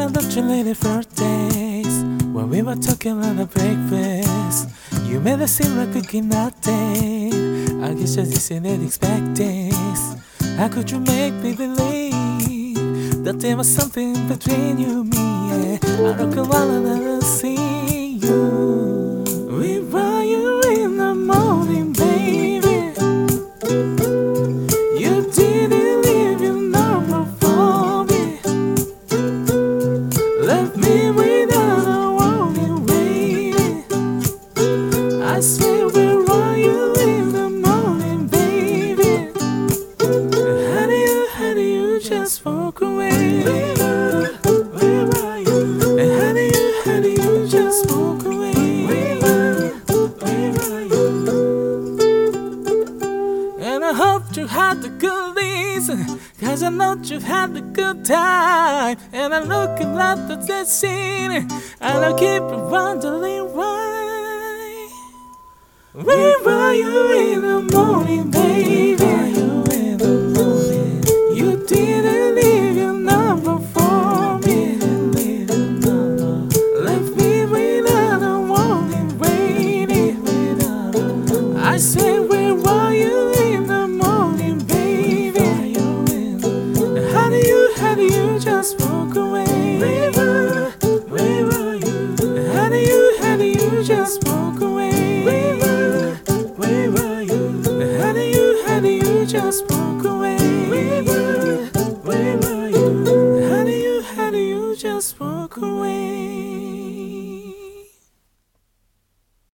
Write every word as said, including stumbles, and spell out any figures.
don't you lady birthdays when we were talking on the breakfast? You made it seem like we could nothing. I guess I just didn't expect this. How could you make me believe that there was something between you and me? Yeah. I don't wanna see you. We were you in the morning, baby. You didn't leave your number for me. Left me without a warning, waiting. I swear, where are you in the morning, baby? How do you, how do you just walk away? Where are you? How do you, how do you just walk away? Where are you? And I hope you had the good reason, cause I know you had the good time. And I'm looking at the scene, and I keep wondering why. Where were you in the morning, baby? Where were you in the morning? You didn't leave your number for me. Left me without a warning, waiting. I say, where were you in the morning, baby? How do you, how do you just walk away? Where were, where were you? How do you, how do you just walk away? Where were, where were you? How do you, how do you just walk away? Where were, where were you? How do you, how do you just walk away?